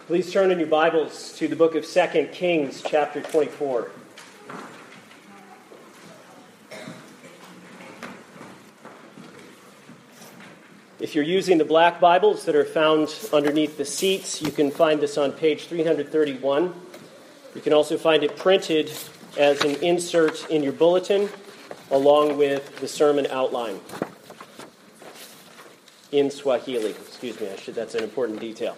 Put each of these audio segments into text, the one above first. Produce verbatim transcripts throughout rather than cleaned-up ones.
Please turn in your Bibles to the book of Second Kings, chapter twenty-four. If you're using the black Bibles that are found underneath the seats, you can find this on page three thirty-one. You can also find it printed as an insert in your bulletin, along with the sermon outline in Swahili. Excuse me, I should, that's an important detail.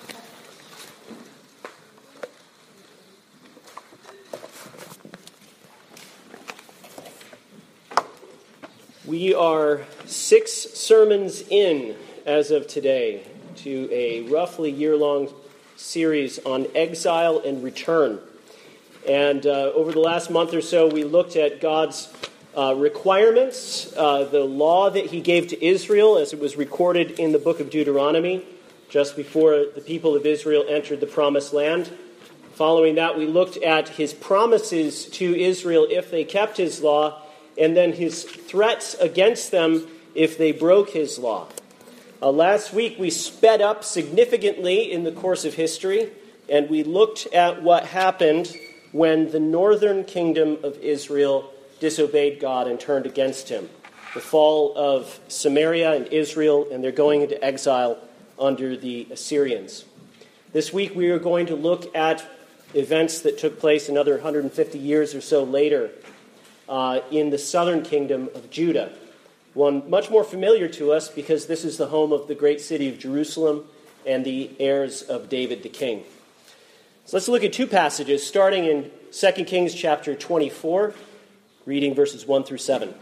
We are six sermons in, as of today, to a roughly year-long series on exile and return. And uh, over the last month or so, we looked at God's uh, requirements, uh, the law that he gave to Israel as it was recorded in the book of Deuteronomy, just before the people of Israel entered the promised land. Following that, we looked at his promises to Israel if they kept his law, and then his threats against them if they broke his law. Uh, last week we sped up significantly in the course of history, and we looked at what happened when the northern kingdom of Israel disobeyed God and turned against him. The fall of Samaria and Israel, and they're going into exile under the Assyrians. This week we are going to look at events that took place another one hundred fifty years or so later, Uh, in the southern kingdom of Judah, one much more familiar to us because this is the home of the great city of Jerusalem and the heirs of David the king. So let's look at two passages, starting in Second Kings chapter twenty-four, reading verses one through seven.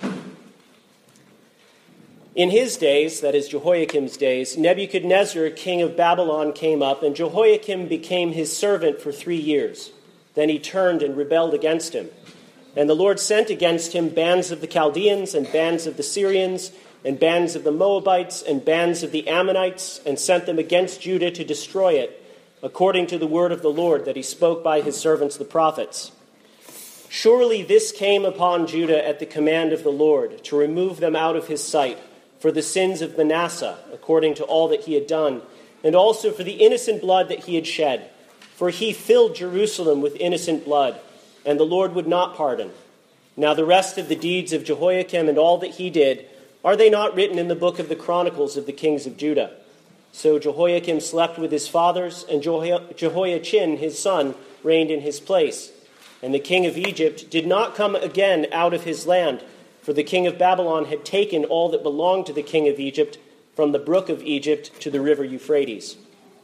In his days, that is Jehoiakim's days, Nebuchadnezzar, king of Babylon, came up, and Jehoiakim became his servant for three years. Then he turned and rebelled against him. And the Lord sent against him bands of the Chaldeans and bands of the Syrians and bands of the Moabites and bands of the Ammonites, and sent them against Judah to destroy it, according to the word of the Lord that he spoke by his servants the prophets. Surely this came upon Judah at the command of the Lord, to remove them out of his sight, for the sins of Manasseh, according to all that he had done, and also for the innocent blood that he had shed. For he filled Jerusalem with innocent blood, and the Lord would not pardon. Now the rest of the deeds of Jehoiakim and all that he did, are they not written in the book of the Chronicles of the kings of Judah? So Jehoiakim slept with his fathers, and Jehoiachin his son reigned in his place. And the king of Egypt did not come again out of his land, for the king of Babylon had taken all that belonged to the king of Egypt, from the brook of Egypt to the river Euphrates.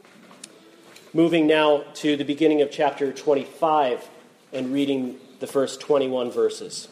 Moving now to the beginning of chapter twenty-five, and reading the first twenty-one verses.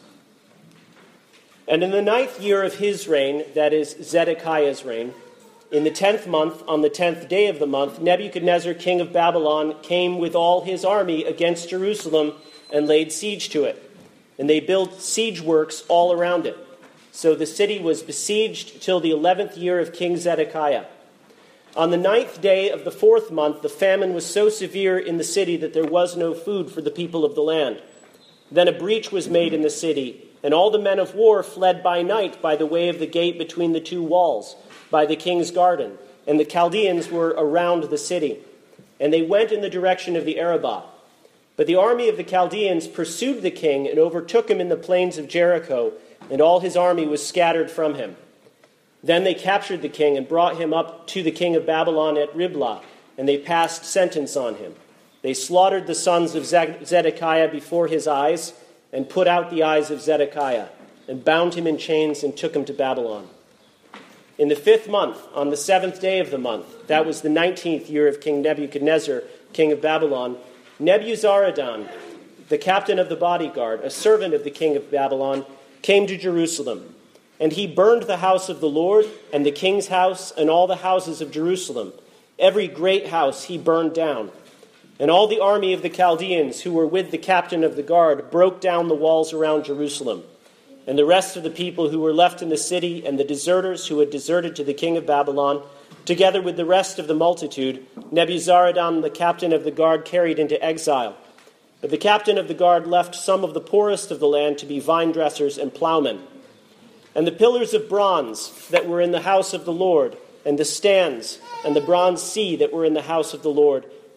And in the ninth year of his reign, that is Zedekiah's reign, in the tenth month, on the tenth day of the month, Nebuchadnezzar, king of Babylon, came with all his army against Jerusalem and laid siege to it. And they built siege works all around it. So the city was besieged till the eleventh year of King Zedekiah. On the ninth day of the fourth month, the famine was so severe in the city that there was no food for the people of the land. Then a breach was made in the city, and all the men of war fled by night by the way of the gate between the two walls, by the king's garden, and the Chaldeans were around the city. And they went in the direction of the Arabah. But the army of the Chaldeans pursued the king and overtook him in the plains of Jericho, and all his army was scattered from him. Then they captured the king and brought him up to the king of Babylon at Riblah, and they passed sentence on him. They slaughtered the sons of Zedekiah before his eyes, and put out the eyes of Zedekiah, and bound him in chains and took him to Babylon. In the fifth month, on the seventh day of the month, that was the nineteenth year of King Nebuchadnezzar, king of Babylon, Nebuzaradan, the captain of the bodyguard, a servant of the king of Babylon, came to Jerusalem. And he burned the house of the Lord, and the king's house, and all the houses of Jerusalem. Every great house he burned down. And all the army of the Chaldeans who were with the captain of the guard broke down the walls around Jerusalem. And the rest of the people who were left in the city, and the deserters who had deserted to the king of Babylon, together with the rest of the multitude, Nebuzaradan, the captain of the guard, carried into exile. But the captain of the guard left some of the poorest of the land to be vine dressers and plowmen. And the pillars of bronze that were in the house of the Lord, and the stands, and the bronze sea that were in the house of the Lord,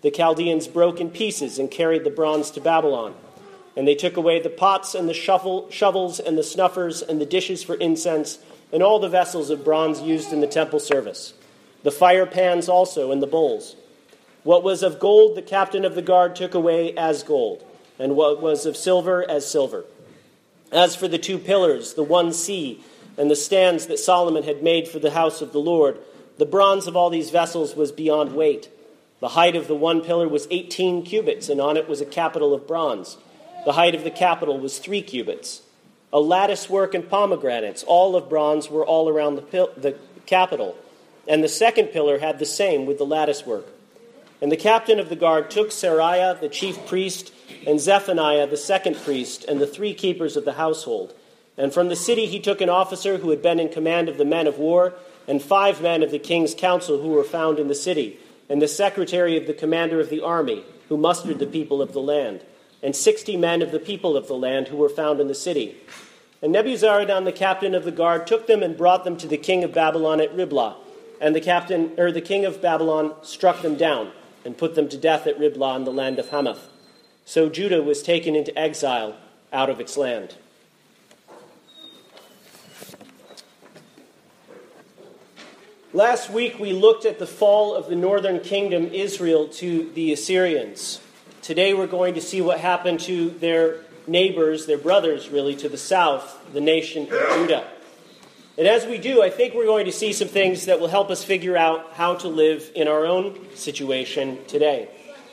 the Chaldeans broke in pieces and carried the bronze to Babylon. And they took away the pots and the shovel, shovels and the snuffers and the dishes for incense and all the vessels of bronze used in the temple service, the fire pans also and the bowls. What was of gold the captain of the guard took away as gold, and what was of silver as silver. As for the two pillars, the one sea, and the stands that Solomon had made for the house of the Lord, the bronze of all these vessels was beyond weight. The height of the one pillar was eighteen cubits, and on it was a capital of bronze. The height of the capital was three cubits. A lattice work and pomegranates, all of bronze, were all around the, pil- the capital. And the second pillar had the same with the lattice work. And the captain of the guard took Seraiah, the chief priest, and Zephaniah, the second priest, and the three keepers of the household. And from the city he took an officer who had been in command of the men of war, and five men of the king's council who were found in the city, and the secretary of the commander of the army, who mustered the people of the land, and sixty men of the people of the land who were found in the city. And Nebuzaradan, the captain of the guard, took them and brought them to the king of Babylon at Riblah. And the captain, or the king of Babylon, struck them down and put them to death at Riblah in the land of Hamath. So Judah was taken into exile out of its land. Last week we looked at the fall of the northern kingdom, Israel, to the Assyrians. Today we're going to see what happened to their neighbors, their brothers really, to the south, the nation of Judah. And as we do, I think we're going to see some things that will help us figure out how to live in our own situation today.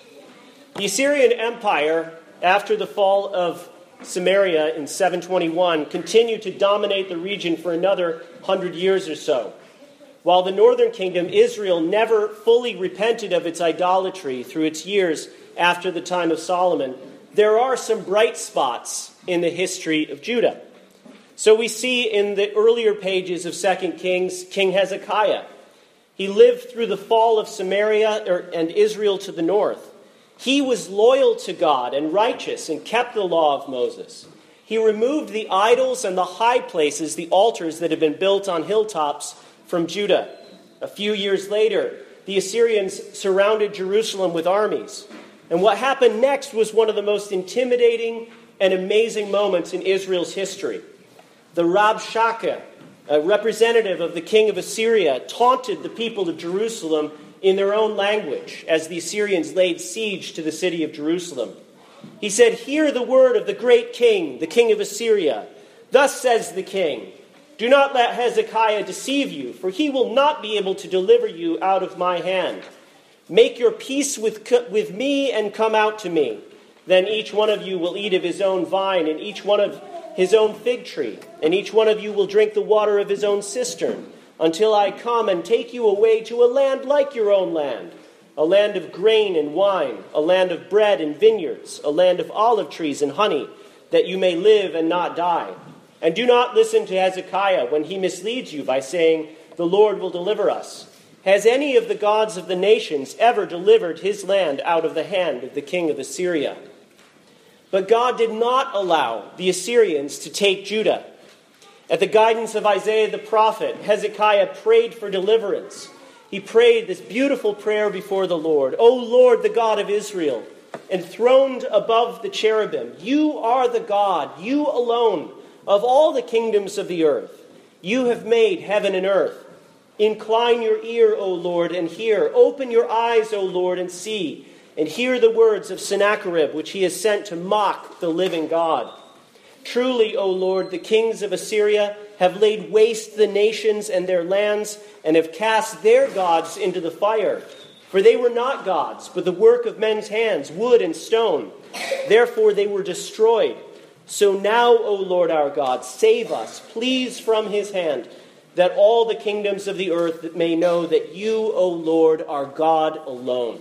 The Assyrian Empire, after the fall of Samaria in seven twenty-one, continued to dominate the region for another hundred years or so. While the northern kingdom, Israel, never fully repented of its idolatry through its years after the time of Solomon, there are some bright spots in the history of Judah. So we see in the earlier pages of Second Kings, King Hezekiah. He lived through the fall of Samaria or, and Israel to the north. He was loyal to God and righteous and kept the law of Moses. He removed the idols and the high places, the altars that had been built on hilltops from Judah. A few years later, the Assyrians surrounded Jerusalem with armies. And what happened next was one of the most intimidating and amazing moments in Israel's history. The Rabshakeh, a representative of the king of Assyria, taunted the people of Jerusalem in their own language as the Assyrians laid siege to the city of Jerusalem. He said, "Hear the word of the great king, the king of Assyria. Thus says the king, do not let Hezekiah deceive you, for he will not be able to deliver you out of my hand. Make your peace with, with me and come out to me. Then each one of you will eat of his own vine, and each one of his own fig tree, and each one of you will drink the water of his own cistern, until I come and take you away to a land like your own land, a land of grain and wine, a land of bread and vineyards, a land of olive trees and honey, that you may live and not die. And do not listen to Hezekiah when he misleads you by saying, the Lord will deliver us. Has any of the gods of the nations ever delivered his land out of the hand of the king of Assyria? But God did not allow the Assyrians to take Judah. At the guidance of Isaiah the prophet, Hezekiah prayed for deliverance. He prayed this beautiful prayer before the Lord. O Lord, the God of Israel, enthroned above the cherubim, you are the God, you alone, of all the kingdoms of the earth. You have made heaven and earth. Incline your ear, O Lord, and hear. Open your eyes, O Lord, and see. And hear the words of Sennacherib, which he has sent to mock the living God. Truly, O Lord, the kings of Assyria have laid waste the nations and their lands, and have cast their gods into the fire. For they were not gods, but the work of men's hands, wood and stone. Therefore they were destroyed. So now, O Lord our God, save us, please, from his hand, that all the kingdoms of the earth may know that you, O Lord, are God alone."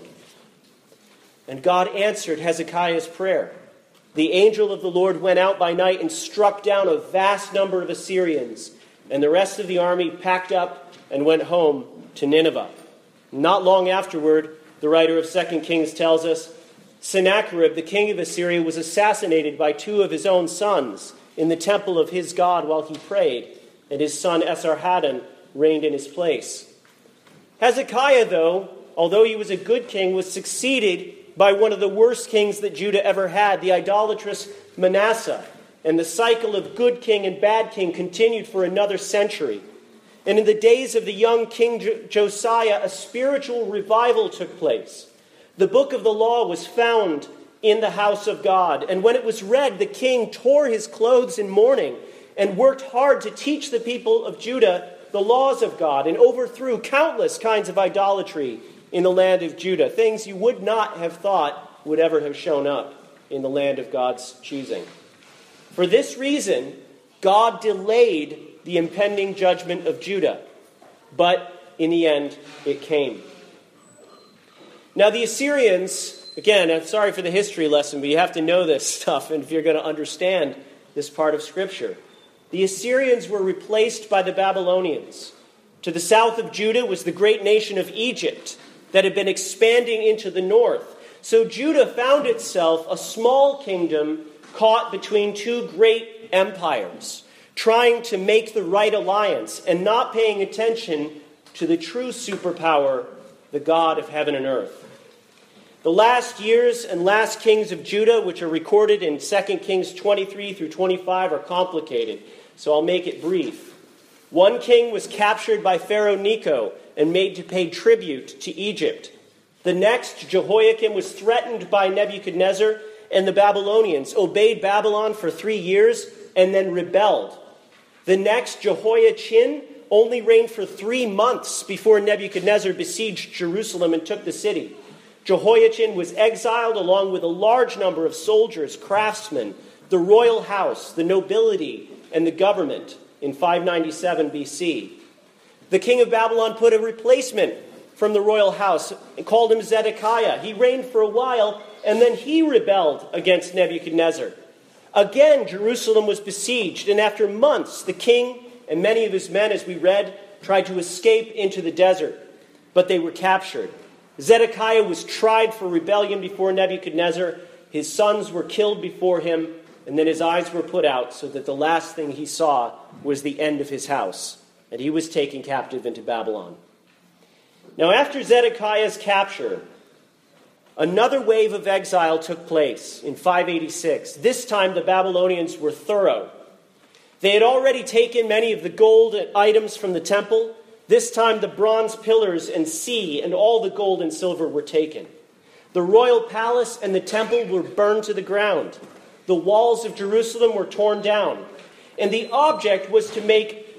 And God answered Hezekiah's prayer. The angel of the Lord went out by night and struck down a vast number of Assyrians, and the rest of the army packed up and went home to Nineveh. Not long afterward, the writer of Second Kings tells us, Sennacherib, the king of Assyria, was assassinated by two of his own sons in the temple of his god while he prayed, and his son Esarhaddon reigned in his place. Hezekiah, though, although he was a good king, was succeeded by one of the worst kings that Judah ever had, the idolatrous Manasseh. And the cycle of good king and bad king continued for another century. And in the days of the young King Josiah, a spiritual revival took place. The book of the law was found in the house of God. And when it was read, the king tore his clothes in mourning and worked hard to teach the people of Judah the laws of God, and overthrew countless kinds of idolatry in the land of Judah, things you would not have thought would ever have shown up in the land of God's choosing. For this reason, God delayed the impending judgment of Judah, but in the end, it came. Now the Assyrians, again, I'm sorry for the history lesson, but you have to know this stuff and if you're going to understand this part of Scripture. The Assyrians were replaced by the Babylonians. To the south of Judah was the great nation of Egypt that had been expanding into the north. So Judah found itself a small kingdom caught between two great empires, trying to make the right alliance and not paying attention to the true superpower, the God of heaven and earth. The last years and last kings of Judah, which are recorded in Second Kings twenty-three through twenty-five, are complicated, so I'll make it brief. One king was captured by Pharaoh Necho and made to pay tribute to Egypt. The next, Jehoiakim, was threatened by Nebuchadnezzar, and the Babylonians obeyed Babylon for three years and then rebelled. The next, Jehoiachin, only reigned for three months before Nebuchadnezzar besieged Jerusalem and took the city. Jehoiachin was exiled along with a large number of soldiers, craftsmen, the royal house, the nobility, and the government in five ninety-seven B C. The king of Babylon put a replacement from the royal house and called him Zedekiah. He reigned for a while, and then he rebelled against Nebuchadnezzar. Again, Jerusalem was besieged, and after months, the king and many of his men, as we read, tried to escape into the desert, but they were captured. Zedekiah was tried for rebellion before Nebuchadnezzar. His sons were killed before him, and then his eyes were put out so that the last thing he saw was the end of his house, and he was taken captive into Babylon. Now, after Zedekiah's capture, another wave of exile took place in five eighty-six. This time, the Babylonians were thorough. They had already taken many of the gold items from the temple. This time, the bronze pillars and sea and all the gold and silver were taken. The royal palace and the temple were burned to the ground. The walls of Jerusalem were torn down. And the object was to make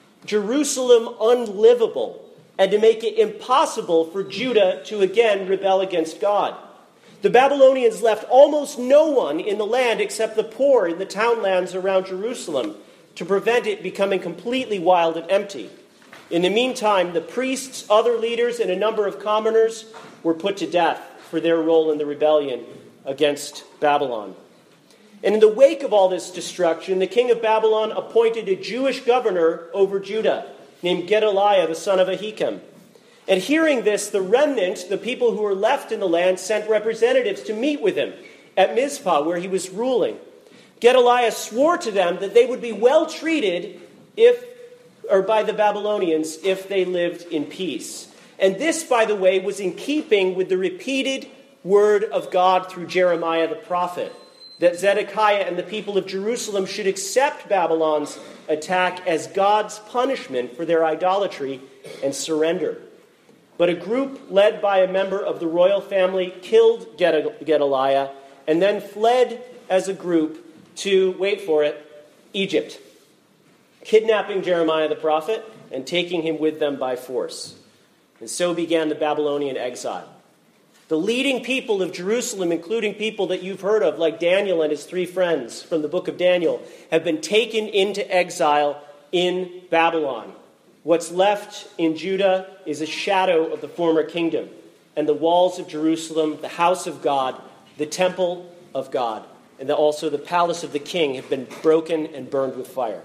Jerusalem unlivable and to make it impossible for Judah to again rebel against God. The Babylonians left almost no one in the land except the poor in the townlands around Jerusalem to prevent it becoming completely wild and empty. In the meantime, the priests, other leaders, and a number of commoners were put to death for their role in the rebellion against Babylon. And in the wake of all this destruction, the king of Babylon appointed a Jewish governor over Judah named Gedaliah, the son of Ahikam. And hearing this, the remnant, the people who were left in the land, sent representatives to meet with him at Mizpah, where he was ruling. Gedaliah swore to them that they would be well treated if or by the Babylonians if they lived in peace. And this, by the way, was in keeping with the repeated word of God through Jeremiah the prophet, that Zedekiah and the people of Jerusalem should accept Babylon's attack as God's punishment for their idolatry and surrender. But a group led by a member of the royal family killed Gedaliah and then fled as a group to, wait for it, Egypt, kidnapping Jeremiah the prophet and taking him with them by force. And so began the Babylonian exile. The leading people of Jerusalem, including people that you've heard of, like Daniel and his three friends from the book of Daniel, have been taken into exile in Babylon. What's left in Judah is a shadow of the former kingdom, and the walls of Jerusalem, the house of God, the temple of God, and also the palace of the king have been broken and burned with fire.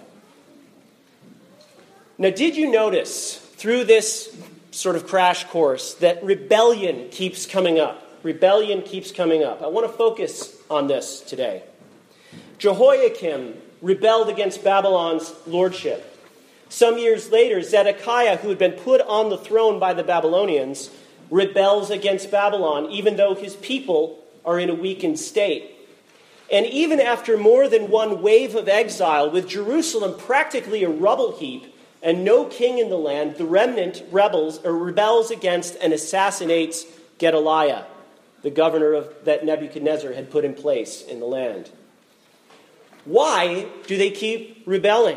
Now, did you notice through this sort of crash course that rebellion keeps coming up? Rebellion keeps coming up. I want to focus on this today. Jehoiakim rebelled against Babylon's lordship. Some years later, Zedekiah, who had been put on the throne by the Babylonians, rebels against Babylon, even though his people are in a weakened state. And even after more than one wave of exile, with Jerusalem practically a rubble heap and no king in the land, the remnant rebels or rebels against and assassinates Gedaliah, the governor of, that Nebuchadnezzar had put in place in the land. Why do they keep rebelling?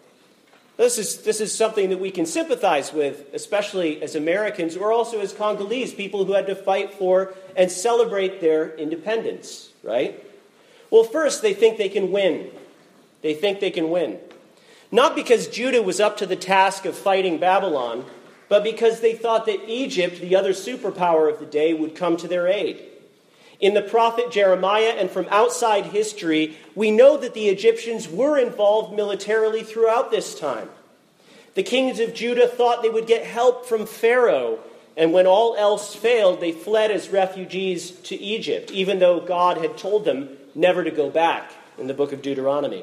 This is, this is something that we can sympathize with, especially as Americans or also as Congolese, people who had to fight for and celebrate their independence, right? Well, first, they think they can win. They think they can win. Not because Judah was up to the task of fighting Babylon, but because they thought that Egypt, the other superpower of the day, would come to their aid. In the prophet Jeremiah and from outside history, we know that the Egyptians were involved militarily throughout this time. The kings of Judah thought they would get help from Pharaoh, and when all else failed, they fled as refugees to Egypt, even though God had told them never to go back in the book of Deuteronomy.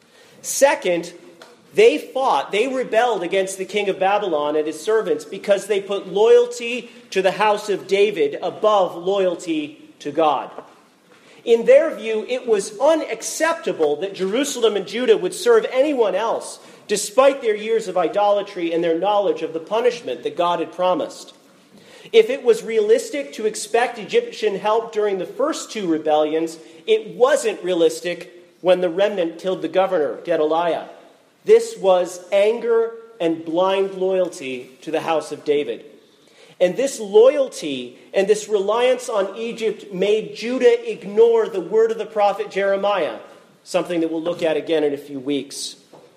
Second, they fought, they rebelled against the king of Babylon and his servants because they put loyalty to the house of David above loyalty to God. In their view, it was unacceptable that Jerusalem and Judah would serve anyone else, despite their years of idolatry and their knowledge of the punishment that God had promised. If it was realistic to expect Egyptian help during the first two rebellions, it wasn't realistic when the remnant killed the governor, Gedaliah. This was anger and blind loyalty to the house of David. And this loyalty and this reliance on Egypt made Judah ignore the word of the prophet Jeremiah, something that we'll look at again in a few weeks.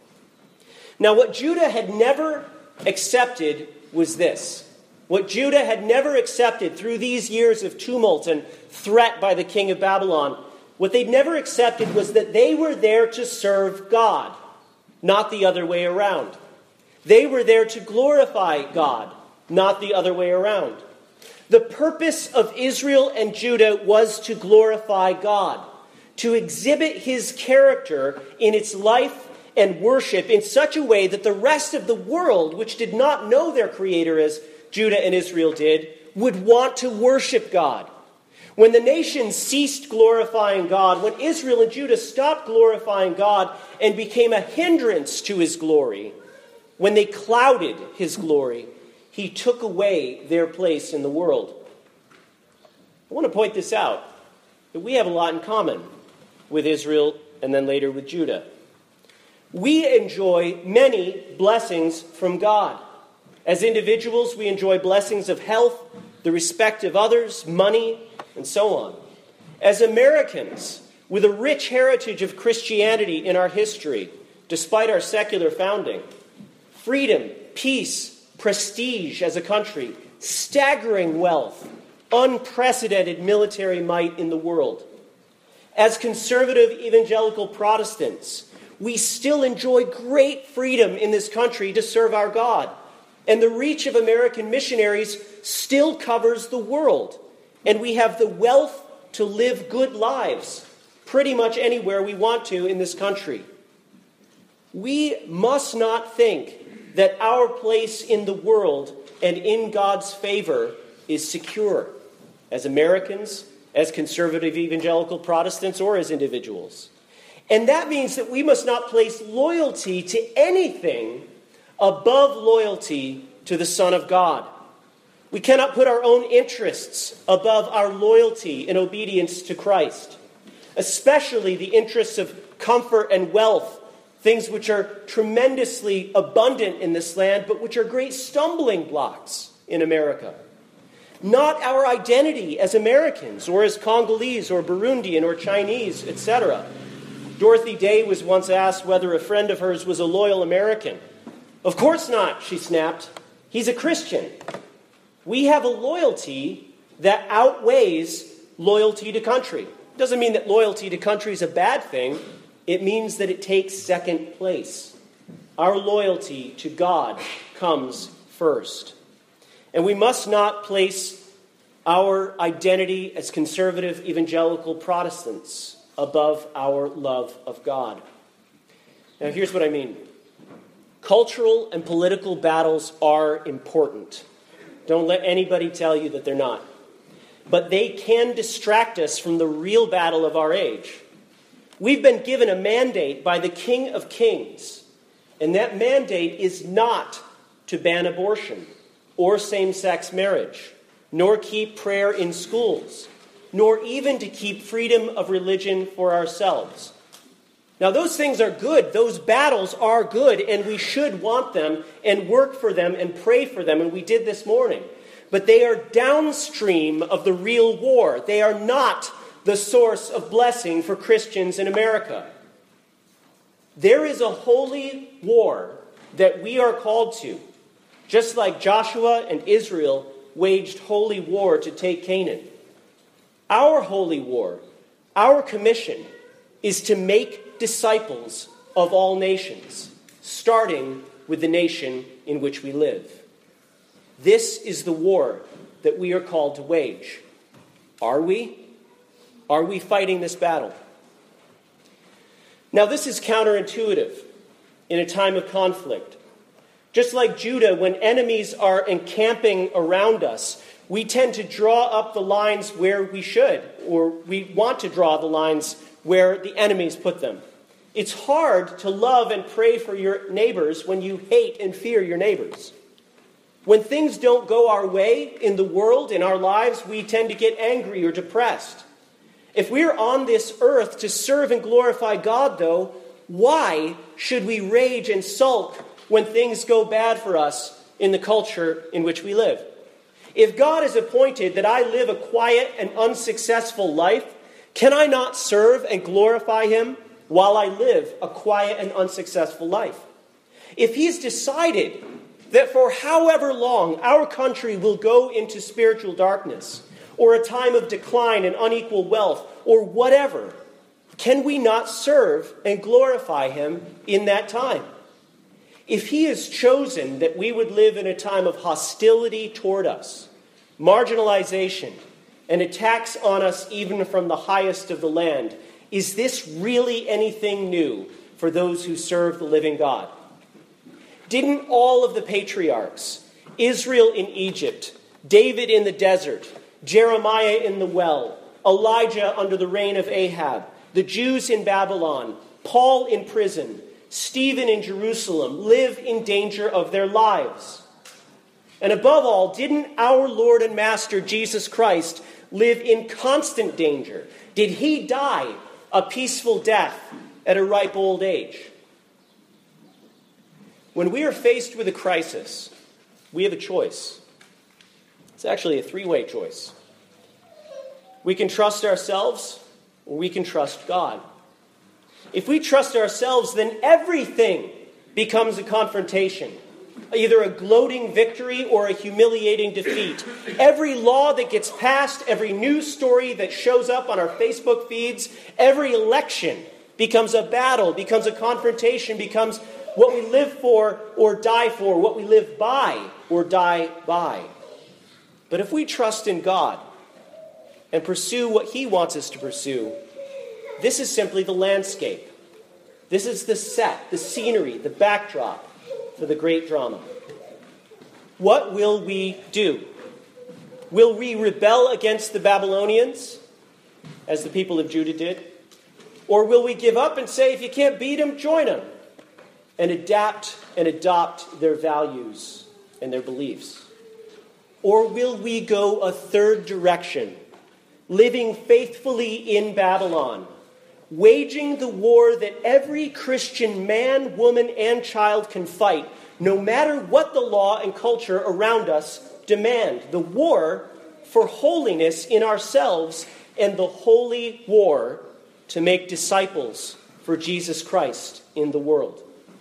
Now, what Judah had never accepted was this. What Judah had never accepted through these years of tumult and threat by the king of Babylon, what they'd never accepted was that they were there to serve God, not the other way around. They were there to glorify God, not the other way around. The purpose of Israel and Judah was to glorify God, to exhibit his character in its life and worship in such a way that the rest of the world, which did not know their Creator as Judah and Israel did, would want to worship God. When the nations ceased glorifying God, when Israel and Judah stopped glorifying God and became a hindrance to his glory, when they clouded his glory, he took away their place in the world. I want to point this out, that we have a lot in common with Israel and then later with Judah. We enjoy many blessings from God. As individuals, we enjoy blessings of health, the respect of others, money, and so on. As Americans, with a rich heritage of Christianity in our history, despite our secular founding, freedom, peace, prestige as a country, staggering wealth, unprecedented military might in the world. As conservative evangelical Protestants, we still enjoy great freedom in this country to serve our God. And the reach of American missionaries still covers the world. And we have the wealth to live good lives pretty much anywhere we want to in this country. We must not think that our place in the world and in God's favor is secure as Americans, as conservative evangelical Protestants, or as individuals. And that means that we must not place loyalty to anything above loyalty to the Son of God. We cannot put our own interests above our loyalty and obedience to Christ, especially the interests of comfort and wealth, things which are tremendously abundant in this land, but which are great stumbling blocks in America. Not our identity as Americans, or as Congolese, or Burundian, or Chinese, et cetera. Dorothy Day was once asked whether a friend of hers was a loyal American. "Of course not," she snapped. "He's a Christian." We have a loyalty that outweighs loyalty to country. It doesn't mean that loyalty to country is a bad thing. It means that it takes second place. Our loyalty to God comes first. And we must not place our identity as conservative evangelical Protestants above our love of God. Now, here's what I mean. Cultural and political battles are important. Don't let anybody tell you that they're not. But they can distract us from the real battle of our age. We've been given a mandate by the King of Kings, and that mandate is not to ban abortion or same-sex marriage, nor keep prayer in schools, nor even to keep freedom of religion for ourselves. Now, those things are good. Those battles are good, and we should want them and work for them and pray for them, and we did this morning. But they are downstream of the real war. They are not the source of blessing for Christians in America. There is a holy war that we are called to, just like Joshua and Israel waged holy war to take Canaan. Our holy war, our commission, is to make disciples of all nations, starting with the nation in which we live. This is the war that we are called to wage. Are we? Are we fighting this battle? Now, this is counterintuitive in a time of conflict. Just like Judah, when enemies are encamping around us, we tend to draw up the lines where we should, or we want to draw the lines where the enemies put them. It's hard to love and pray for your neighbors when you hate and fear your neighbors. When things don't go our way in the world, in our lives, we tend to get angry or depressed. If we're on this earth to serve and glorify God, though, why should we rage and sulk when things go bad for us in the culture in which we live? If God has appointed that I live a quiet and unsuccessful life, can I not serve and glorify him while I live a quiet and unsuccessful life? If he's decided that for however long our country will go into spiritual darkness, or a time of decline and unequal wealth, or whatever, can we not serve and glorify him in that time? If he has chosen that we would live in a time of hostility toward us, marginalization, and attacks on us even from the highest of the land, is this really anything new for those who serve the living God? Didn't all of the patriarchs, Israel in Egypt, David in the desert, Jeremiah in the well, Elijah under the reign of Ahab, the Jews in Babylon, Paul in prison, Stephen in Jerusalem, live in danger of their lives? And above all, didn't our Lord and Master Jesus Christ live in constant danger? Did he die a peaceful death at a ripe old age? When we are faced with a crisis, we have a choice. It's actually a three-way choice. We can trust ourselves, or we can trust God. If we trust ourselves, then everything becomes a confrontation, either a gloating victory or a humiliating defeat. Every law that gets passed, every news story that shows up on our Facebook feeds, every election becomes a battle, becomes a confrontation, becomes what we live for or die for, what we live by or die by. But if we trust in God and pursue what he wants us to pursue, this is simply the landscape. This is the set, the scenery, the backdrop for the great drama. What will we do? Will we rebel against the Babylonians, as the people of Judah did? Or will we give up and say, if you can't beat them, join them, and adapt and adopt their values and their beliefs? Or will we go a third direction, living faithfully in Babylon, waging the war that every Christian man, woman, and child can fight, no matter what the law and culture around us demand? The war for holiness in ourselves and the holy war to make disciples for Jesus Christ in the world.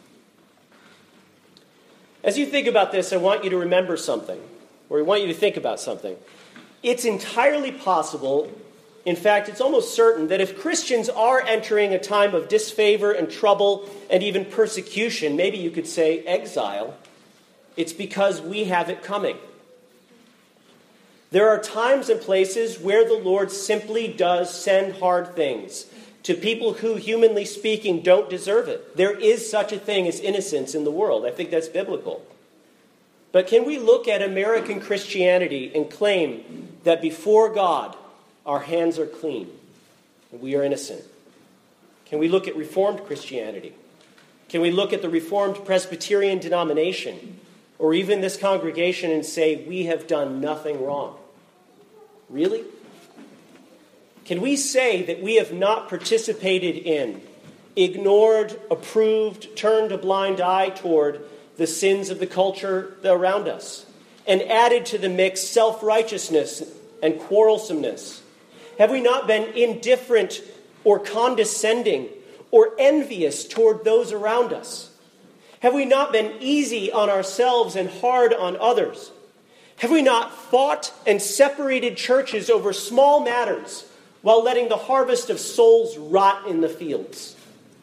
As you think about this, I want you to remember something, or I want you to think about something. It's entirely possible, in fact, it's almost certain, that if Christians are entering a time of disfavor and trouble and even persecution, maybe you could say exile, it's because we have it coming. There are times and places where the Lord simply does send hard things to people who, humanly speaking, don't deserve it. There is such a thing as innocence in the world. I think that's biblical. But can we look at American Christianity and claim that before God, our hands are clean and we are innocent? Can we look at Reformed Christianity? Can we look at the Reformed Presbyterian denomination or even this congregation and say we have done nothing wrong? Really? Can we say that we have not participated in, ignored, approved, turned a blind eye toward the sins of the culture around us, and added to the mix self-righteousness and quarrelsomeness? Have we not been indifferent or condescending or envious toward those around us? Have we not been easy on ourselves and hard on others? Have we not fought and separated churches over small matters while letting the harvest of souls rot in the fields?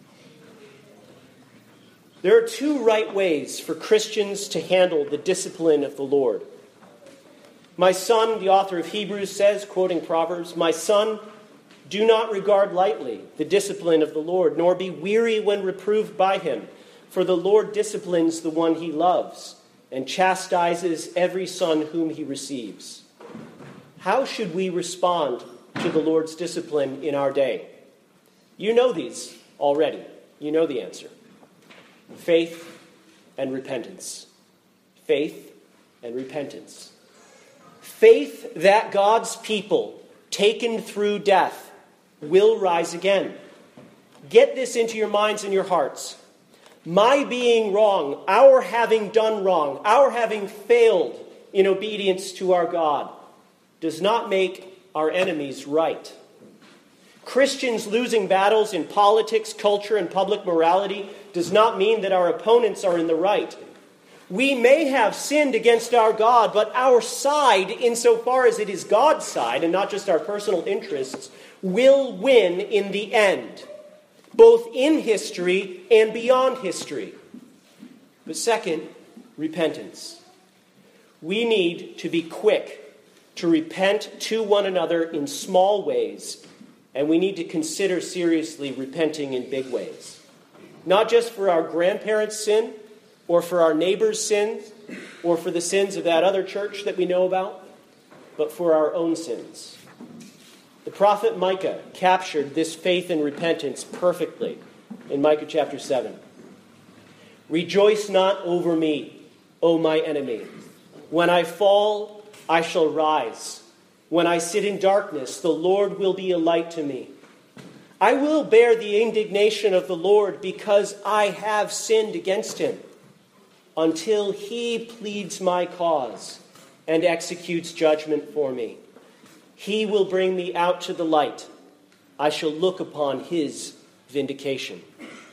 There are two right ways for Christians to handle the discipline of the Lord. My son, the author of Hebrews says, quoting Proverbs, "My son, do not regard lightly the discipline of the Lord, nor be weary when reproved by him. For the Lord disciplines the one he loves, and chastises every son whom he receives." How should we respond to the Lord's discipline in our day? You know these already. You know the answer. Faith and repentance. Faith and repentance. Faith that God's people, taken through death, will rise again. Get this into your minds and your hearts. My being wrong, our having done wrong, our having failed in obedience to our God, does not make our enemies right. Christians losing battles in politics, culture, and public morality does not mean that our opponents are in the right. We may have sinned against our God, but our side, insofar as it is God's side and not just our personal interests, will win in the end, both in history and beyond history. But second, repentance. We need to be quick to repent to one another in small ways, and we need to consider seriously repenting in big ways. Not just for our grandparents' sin, or for our neighbor's sins, or for the sins of that other church that we know about, but for our own sins. The prophet Micah captured this faith and repentance perfectly in Micah chapter seven. "Rejoice not over me, O my enemy. When I fall, I shall rise. When I sit in darkness, the Lord will be a light to me. I will bear the indignation of the Lord because I have sinned against him, until he pleads my cause and executes judgment for me. He will bring me out to the light. I shall look upon his vindication."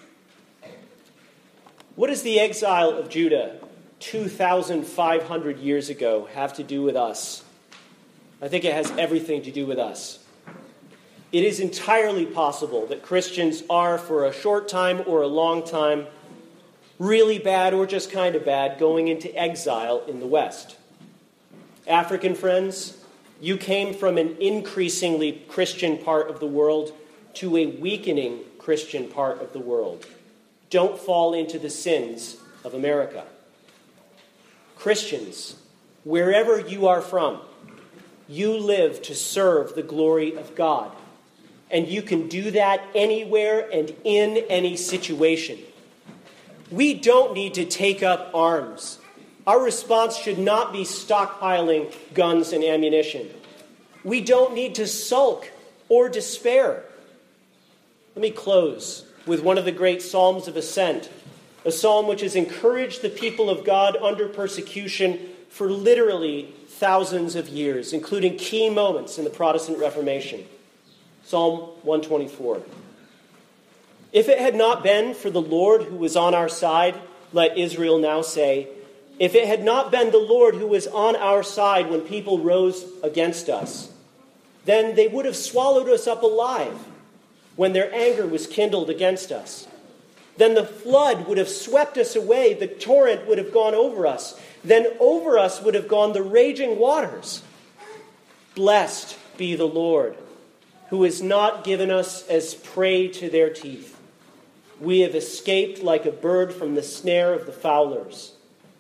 What does the exile of Judah two thousand five hundred years ago have to do with us? I think it has everything to do with us. It is entirely possible that Christians are, for a short time or a long time, really bad or just kind of bad, going into exile in the West. African friends, you came from an increasingly Christian part of the world to a weakening Christian part of the world. Don't fall into the sins of America. Christians, wherever you are from, you live to serve the glory of God. And you can do that anywhere and in any situation. We don't need to take up arms. Our response should not be stockpiling guns and ammunition. We don't need to sulk or despair. Let me close with one of the great Psalms of Ascent, a psalm which has encouraged the people of God under persecution for literally thousands of years, including key moments in the Protestant Reformation. Psalm one twenty-four. "If it had not been for the Lord who was on our side," let Israel now say, "if it had not been the Lord who was on our side when people rose against us, then they would have swallowed us up alive when their anger was kindled against us. Then the flood would have swept us away, the torrent would have gone over us, then over us would have gone the raging waters. Blessed be the Lord, who has not given us as prey to their teeth. We have escaped like a bird from the snare of the fowlers.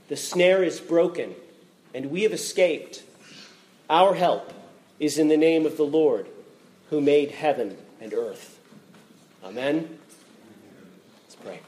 The snare is broken, and we have escaped. Our help is in the name of the Lord, who made heaven and earth. Amen. Let's pray.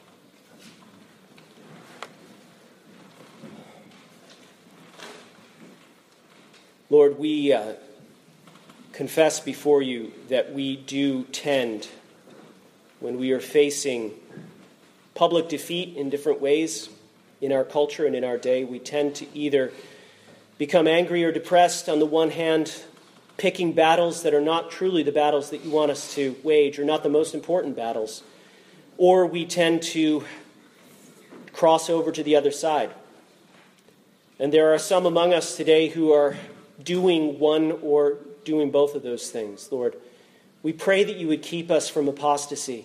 Lord, we uh, confess before you that we do tend, when we are facing public defeat in different ways in our culture and in our day, we tend to either become angry or depressed on the one hand, picking battles that are not truly the battles that you want us to wage, or not the most important battles, or we tend to cross over to the other side. And there are some among us today who are doing one or doing both of those things. Lord, we pray that you would keep us from apostasy.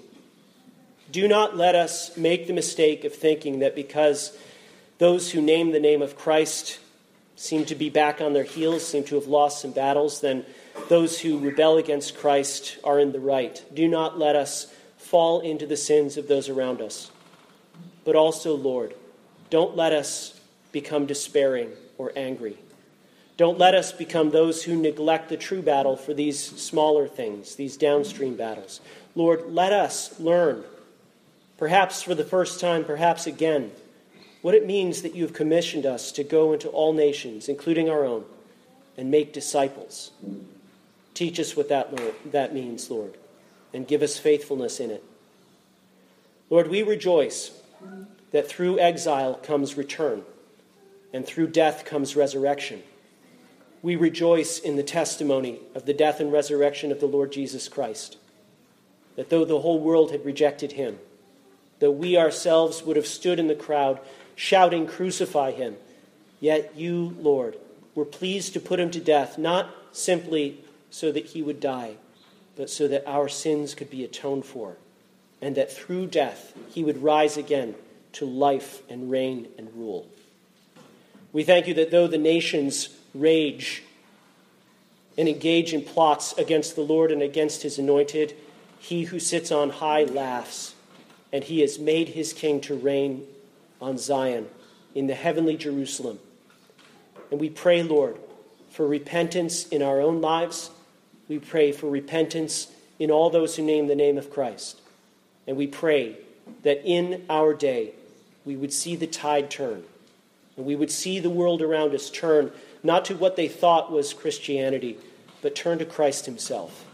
Do not let us make the mistake of thinking that because those who name the name of Christ seem to be back on their heels, seem to have lost some battles, then those who rebel against Christ are in the right. Do not let us fall into the sins of those around us. But also, Lord, don't let us become despairing or angry. Don't let us become those who neglect the true battle for these smaller things, these downstream battles. Lord, let us learn, perhaps for the first time, perhaps again, what it means that you have commissioned us to go into all nations, including our own, and make disciples. Teach us what that, Lord, that means, Lord, and give us faithfulness in it. Lord, we rejoice that through exile comes return, and through death comes resurrection. We rejoice in the testimony of the death and resurrection of the Lord Jesus Christ, that though the whole world had rejected him, though we ourselves would have stood in the crowd shouting, "Crucify him," yet you, Lord, were pleased to put him to death, not simply so that he would die, but so that our sins could be atoned for, and that through death he would rise again to life and reign and rule. We thank you that though the nations rage and engage in plots against the Lord and against his anointed, he who sits on high laughs, and he has made his king to reign on Zion in the heavenly Jerusalem. And we pray, Lord, for repentance in our own lives. We pray for repentance in all those who name the name of Christ. And we pray that in our day we would see the tide turn, and we would see the world around us turn not to what they thought was Christianity, but turn to Christ himself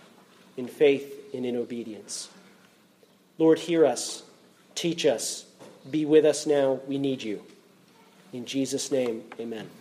in faith and in obedience. Lord, hear us, teach us, be with us now. We need you. In Jesus' name, amen.